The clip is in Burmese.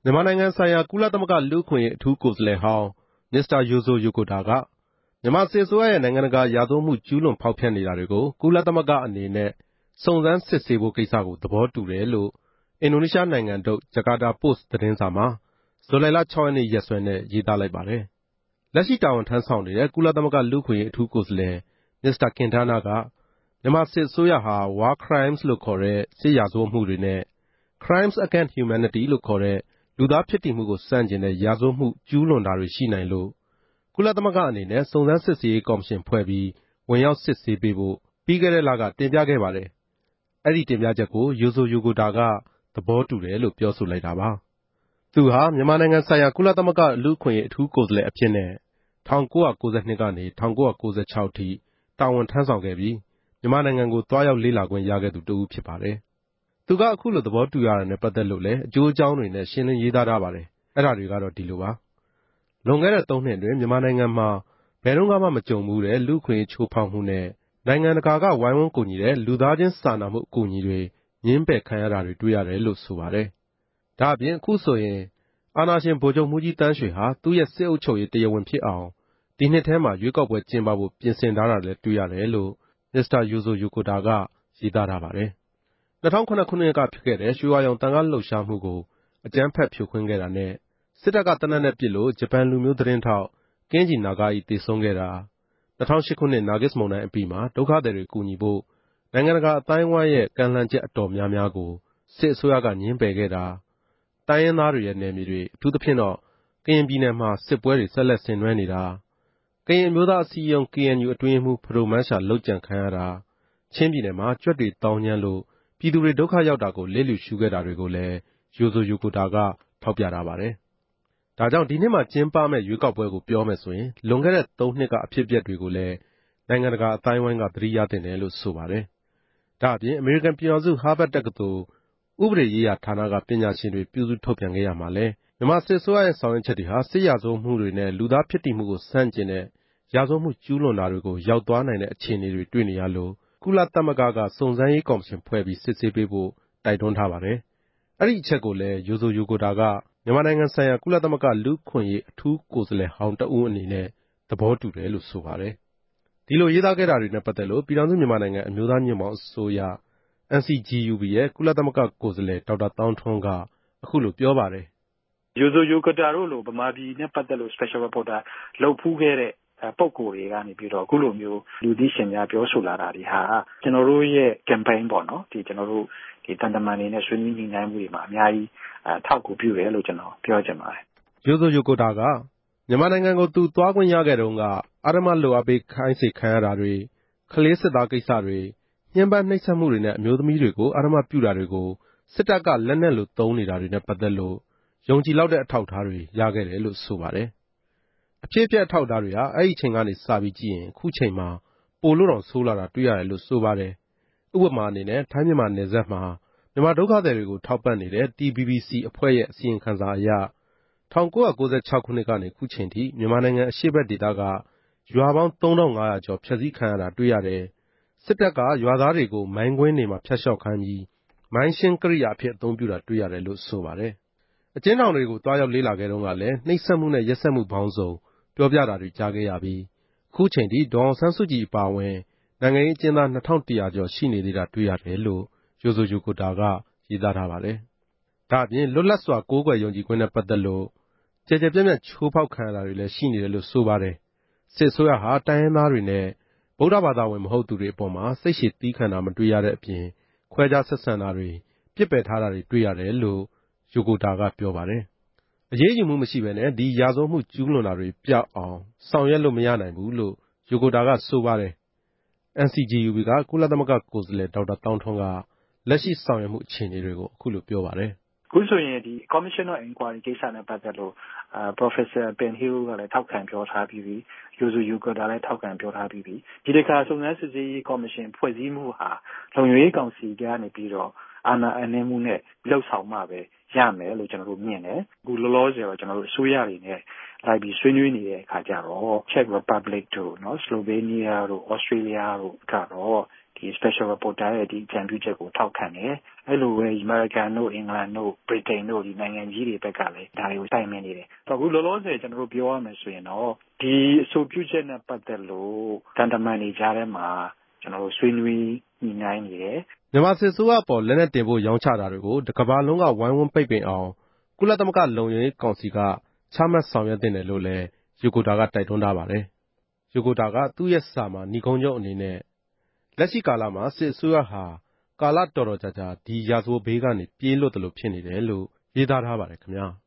မြန်မာနိုင်ငံဆိုင်ရာကုလသမဂ္ဂလူ့အခွင့်အရေးအထူးကိုယ်စားလှယ်ဟောင်းမစ္စတာယိုဇိုယိုကိုတာကမြန်မာစစ်အစိုးရရဲ့နိုင်ငံတကာရာဇဝတ်မှုကျူးလွန်ဖောက်ဖျက်နေတာတွေကိုကုလသမဂ္ဂအနေနဲ့စုံစမ်းစစ်ဆေးဖို့ကိစ္စကိုသဘောတူတယ်လို့အင်ဒိုနီးရှားနိုင်ငံထုတ်ဂျကာတာပို့စ်သတင်းစာမှာဇူလိုင်လ 6 ရက်နေ့ရက်စွဲနဲ့ရေးသားလိုက်ပါတယ်။လက်ရှိတာဝန်ထမ်းဆောင်နေတဲ့ကုလသမဂ္ဂလူ့အခွင့်အရေးအထူးကိုယ်စားလှယ်မစ္စတာကင်တာနာကမြန်မာစစ်အစိုးရဟာ War Crimes လို့ခေါ်တဲ့စစ်ရာဇဝတ်မှုတွေနဲ့ Crimes against Humanity လို့ခေါ်တဲ့လူသားဖြစ်တည်မှုကိုဆန့်ကျင်တဲ့ရာဇဝတ်မှုကျူးလွန်တာတွေရှိနိုင်လို့ကုလသမဂ္ဂအနေနဲ့စုံစမ်းစစ်ဆေးရေးကော်မရှင်ဖွဲ့ပြီးဝင်ရောက်စစ်ဆေးပေးဖို့ပြီးခဲ့တဲ့လကတင်ပြခဲ့ပါတယ်။အဲ့ဒီတင်ပြချက်ကိုယိုဇိုယိုကိုတာကသဘောတူတယ်လို့ပြောဆိုလိုက်တာပါ။သူဟာမြန်မာနိုင်ငံဆိုင်ရာကုလသမဂ္ဂလူ့အခွင့်အရေးအထူးကိုယ်စားလှယ်အဖြစ်နဲ့1992ကနေ1996ထိတာဝန်ထမ်းဆောင်ခဲ့ပြီးမြန်မာနိုင်ငံကိုတွားရောက်လေ့လာခွင့်ရခဲ့သူတစ်ဦးဖြစ်ပါတယ်။သူကအခုလိုသဘောတူရတာနဲ့ပတ်သက်လို့လည်းအကျိုးအကြောင်းတွေနဲ့ရှင်းလင်းရေးသားထားပါတယ်။အဲ့ဒါတွေကတော့ဒီလိုပါ။လွန်ခဲ့တဲ့3နှစ်အတွင်းမြန်မာနိုင်ငံမှာဘယ်တော့မှမကြုံဘူးတဲ့လူ့အခွင့်အရေးချိုးဖောက်မှုနဲ့နိုင်ငံတကာကဝိုင်းဝန်းကူညီတဲ့လူသားချင်းစာနာမှုအကူအညီတွေငြင်းပယ်ခံရတာတွေတွေ့ရတယ်လို့ဆိုပါတယ်။ဒါအပြင်အခုဆိုရင်အာဏာရှင်ဗိုလ်ချုပ်မှူးကြီးတန်းရွှေဟာသူ့ရဲ့စစ်အုပ်ချုပ်ရေးတရားဝင်ဖြစ်အောင်ဒီနှစ်ထဲမှာရွေးကောက်ပွဲကျင်းပဖို့ပြင်ဆင်ထားတာလည်းတွေ့ရတယ်လို့မစ္စတာယိုဇိုယိုကိုတာကရေးသားထားပါတယ်။2009ခုနှစ်ကဖြစ်ခဲ့တဲ့ရွှေဝါရောင်တန်ခါးလှုပ်ရှားမှုကိုအကြမ်းဖက်ဖြိုခွင်းခဲ့တာနဲ့စစ်တပ်ကသေနတ်နဲ့ပစ်လို့ဂျပန်လူမျိုးသတင်းထောက်ကင်းဂျီနာဂါအီသေဆုံးခဲ့တာ2008ခုနှစ်နာဂစ်မုန်တိုင်းအပြီးမှာဒုက္ခသည်တွေကူညီဖို့နိုင်ငံတကာအတိုင်းအဝိုင်းရဲ့ကမ်းလှမ်းချက်အတော်များများကိုစစ်အစိုးရကငြင်းပယ်ခဲ့တာတိုင်းရင်းသားတွေရဲ့နယ်မြေတွေအထူးသဖြင့်တော့ကရင်ပြည်နယ်မှာစစ်ပွဲတွေဆက်လက်ဆင်နွှဲနေတာကရင်အမျိုးသားအစည်းအရုံး KNU အတွင်းရေးမှူးဖဒိုမန်းရှာလုပ်ကြံခံရတာချင်းပြည်နယ်မှာကြွက်တွေတောင်းညမ်းလို့ပြည်သူတွေဒုက္ခရောက်တာကိုလစ်လျူရှုခဲ့တာတွေကိုလည်းယိုဇိုယိုကိုတာကထောက်ပြထားပါတယ်။ဒါကြောင့်ဒီနှစ်မှာကျင်းပမယ့်ရွေးကောက်ပွဲကိုပြောမယ်ဆိုရင်လွန်ခဲ့တဲ့3နှစ်ကအဖြစ်အပျက်တွေကိုလည်းနိုင်ငံတကာအတိုင်းအဝိုင်းကသတိရသင့်တယ်လို့ဆိုပါတယ်။ဒါအပြင်အမေရိကန်ပြည်ထောင်စုဟားဗတ်တက္ကသိုလ်ဥပဒေရေးရာဌာနကပညာရှင်တွေပြုစုထုတ်ပြန်ခဲ့ရမှာလဲမြန်မာစစ်အစိုးရရဲ့ဆောင်ရွက်ချက်တွေဟာစစ်ရာဇဝတ်မှုတွေနဲ့လူသားဖြစ်တည်မှုကိုဆန့်ကျင်တဲ့ရာဇဝတ်မှုကျူးလွန်တာတွေကိုရောက်သွားနိုင်တဲ့အခြေအနေတွေတွေ့နေရလို့ကုလသမဂ္ဂကစုံစမ်းရေးကော်မရှင်ဖွဲ့ပြီးစစ်ဆေးပေးဖို့တိုက်တွန်းထားပါတယ်။အဲ့ဒီအချက်ကိုလည်းယိုဇိုယိုကိုတာကမြန်မာနိုင်ငံဆိုင်ရာကုလသမဂ္ဂလူ့အခွင့်အရေးအထူးကိုယ်စားလှယ်ဟောင်းတဦးအနေနဲ့သဘောတူတယ်လို့ဆိုပါတယ်။ဒီလိုရေးသားခဲ့တာတွေနဲ့ပတ်သက်လို့ပြည်ထောင်စုမြန်မာနိုင်ငံအမျိုးသားညွန့်ပေါင်းအစိုးရ NCGUB ရဲ့ကုလသမဂ္ဂကိုယ်စားလှယ်ဒေါက်တာသောင်းထွန်းကအခုလိုပြောပါတယ်။ယိုဇိုယိုကိုတာတို့လိုဗမာပြည်နဲ့ပတ်သက်လို့ Special Reporter လုပ်ဖူးခဲ့တဲ့ပုံကိုယ်တွေကနေပြီးတော့အခုလိုမျိုးလူသိရှင်ကြားပြောဆိုလာတာတွေဟာကျွန်တော်တို့ရဲ့ campaign ပေါ့နော်ဒီကျွန်တော်တို့ဒီတန်တမန်တွေနဲ့ဆွေးနွေးညှိနှိုင်းမှုတွေမှာအများကြီးထောက်ကူပြုတယ်လို့ကျွန်တော်ပြောချင်ပါတယ်။ယိုဇိုယိုကိုတာကမြန်မာနိုင်ငံကိုသူသွားခွင့်ရခဲ့တုန်းကအဓမ္မလုပ်အားပေးခိုင်းစေခံရတာတွေကလေးစစ်သားကိစ္စတွေညှဉ်းပန်းနှိပ်စက်မှုတွေနဲ့အမျိုးသမီးတွေကိုအဓမ္မပြုတာတွေကိုစစ်တပ်ကလက်နက်လိုသုံးနေတာတွေနဲ့ပတ်သက်လို့ယုံကြည်လောက်တဲ့အထောက်အထားတွေရခဲ့တယ်လို့ဆိုပါတယ်။အဖြစ်အပျက်အထောက်အထားတွေဟာအဲ့ဒီအချိန်ကနေစပြီးကြည့်ရင်အခုချိန်မှာပိုလို့တောင်ဆိုးလာတာတွေ့ရတယ်လို့ဆိုပါတယ်။ဥပမာအနေနဲ့ထိုင်းမြန်မာနယ်စပ်မှာမြန်မာဒုက္ခသည်တွေကိုထောက်ပံ့နေတဲ့ TBBC အဖွဲ့ရဲ့အစီရင်ခံစာအရ1996ခုနှစ်ကနေခုချိန်ထိမြန်မာနိုင်ငံအရှေ့ဘက်ဒေသကရွာပေါင်း3500ကျော်ဖျက်ဆီးခံရတာတွေ့ရတယ်။စစ်တပ်ကရွာသားတွေကိုမိုင်းကွင်းတွေမှာဖျက်လျှော့ခိုင်းပြီးမိုင်းရှင်းကိရိယာအဖြစ်အသုံးပြုတာတွေ့ရတယ်လို့ဆိုပါတယ်။အကျဉ်းထောင်တွေကိုတွားရောက်လေ့လာခဲ့တုန်းကလည်းနှိပ်စက်မှုနဲ့ရက်စက်မှုပေါင်းစုံပြောပြတာတွေကြားခဲ့ရပြီးအခုချိန်ထိဒေါ်အောင်ဆန်းစုကြည်အပါအဝင်နိုင်ငံရေးအကျဉ်းသား2100ကျော်ရှိနေသေးတာတွေ့ရတယ်လို့ယိုဇိုယိုကိုတာကရေးသားထားပါတယ်။ဒါအပြင်လွတ်လပ်စွာကိုးကွယ်ယုံကြည်ခွင့်နဲ့ပတ်သက်လို့ကြဲကြဲပြန့်ပြန့်ချိုးဖောက်ခံရတာတွေလည်းရှိနေတယ်လို့ဆိုပါတယ်။စစ်အစိုးရဟာတိုင်းရင်းသားတွေနဲ့ဗုဒ္ဓဘာသာဝင်မဟုတ်သူတွေအပေါ်မှာစိတ်ရှည်သည်းခံတာမတွေ့ရတဲ့အပြင်ခွဲခြားဆက်ဆံတာတွေပြစ်ပယ်ထားတာတွေတွေ့ရတယ်လို့ယိုကိုတာကပြောပါတယ်။အရေးယူမှုမရှိဘဲနဲ့ဒီရာဇဝတ်မှုကျူးလွန်တာတွေပျောက်အောင်ဆောင်ရွက်လို့မရနိုင်ဘူးလို့ယိုကိုတာကဆိုပါတယ်။ NCGUB ကကုလသမဂ္ဂကိုယ်စားလှယ်ဒေါက်တာသောင်းထွန်းကလက်ရှိဆောင်ရွက်မှုအခြေအနေတွေကိုအခုလိုပြောပါတယ်။အခုဆိုရင်ဒီ Commission of Inquiry ကိစ္စနဲ့ပတ်သက်လို့Professor Ben Hill ကလည်းထောက်ခံပြောထားပြီးပြီ။ယိုဇိုယိုကိုတာလည်းထောက်ခံပြောထားပြီးပြီ။ဒီတစ်ခါစုံစမ်းစစ်ဆေးရေးကော်မရှင်ဖွဲ့စည်းမှုဟာလုံခြုံရေးကောင်စီကနေပြီးတော့အာဏာအပ်နှင်းမှုနဲ့လှုပ်ဆောင်မှပဲရမယ်လို့ကျွန်တော်တို့မြင်တယ်။အခုလောလောဆယ်တော့ကျွန်တော်တို့အစိုးရတွေနဲ့လိုက်ပြီးဆွေးနွေးနေတဲ့အခါကျတော့ Czech Republic တို့နော် Slovenia တို့ Australia တို့ကတော့ဒီ Special Reporter ရဲ့ဒီအကြံပြုချက်ကိုထောက်ခံတယ်အဲ့လိုပဲ American တို့ England တို့ Britain တို့ဒီနိုင်ငံကြီးတွေဘက်ကလည်းဒါတွေကိုတိုင်ပင်နေတယ်။အခုလောလောဆယ်ကျွန်တော်တို့ပြောရမယ်ဆိုရင်တော့ဒီအဆိုပြုချက်နဲ့ပတ်သက်လို့တန်တမန်တွေကြားထဲမှာကျွန်တော်တို့ဆွေးနွေးညှိနှိုင်းနေတယ်။မြန်မာစစ်အစိုးရအပေါ်လက်နက်တင်ဖို့ရောင်းချတာတွေကိုတစ်ကမ္ဘာလုံးကဝိုင်းဝန်းပိတ်ပင်အောင်ကုလသမဂ္ဂလုံခြုံရေးကောင်စီကချမှတ်ဆောင်ရွက်သင့်တယ်လို့လည်းယူကိုတာကတိုက်တွန်းထားပါတယ်။ယူကိုတာကသူ့ရဲ့စာမှာနိဂုံးချုပ်အနေနဲ့လက်ရှိကာလမှာစစ်အစိုးရဟာကာလတော်တော်ကြာဒီရာဇဝတ်ဘေးကနေပြေးလွတ်တယ်လို့ဖြစ်နေတယ်လို့ရေးသားထားပါတယ်ခင်ဗျာ။